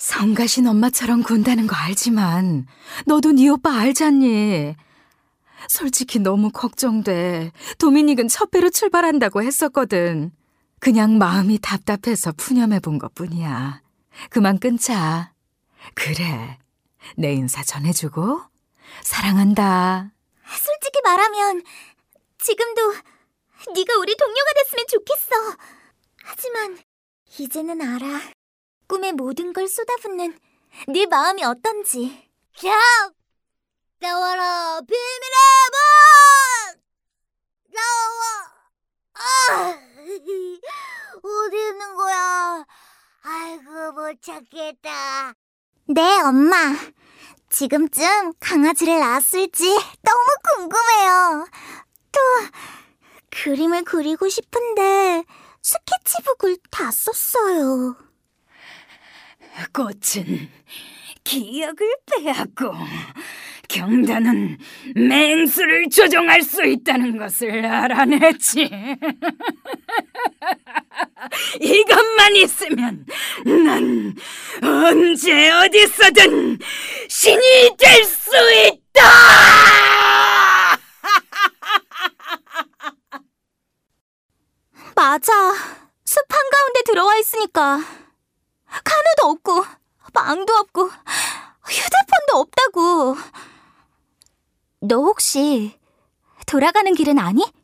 성가신 엄마처럼 군다는 거 알지만 너도 네 오빠 알잖니. 솔직히 너무 걱정돼. 도미닉은 첫 배로 출발한다고 했었거든. 그냥 마음이 답답해서 푸념해본 것뿐이야. 그만 끊자. 그래, 내 인사 전해주고 사랑한다. 솔직히 말하면 지금도 네가 우리 동료가 됐으면 좋겠어. 하지만 이제는 알아. 꿈에 모든 걸 쏟아붓는 네 마음이 어떤지. 자, 나와라 비밀의 문! 나와! 어디 있는 거야? 아이고 못 찾겠다. 네, 엄마. 지금쯤 강아지를 낳았을지 너무 궁금해요. 또 그림을 그리고 싶은데 스케치북을 다 썼어요. 꽃은 기억을 빼앗고 경단은 맹수를 조종할 수 있다는 것을 알아냈지. 이것만 있으면 난 언제 어디서든 신이 될 수 있다. 맞아. 숲 한가운데 들어와 있으니까 카누도 없고 망도 없고 휴대폰도 없다고. 너 혹시 돌아가는 길은 아니?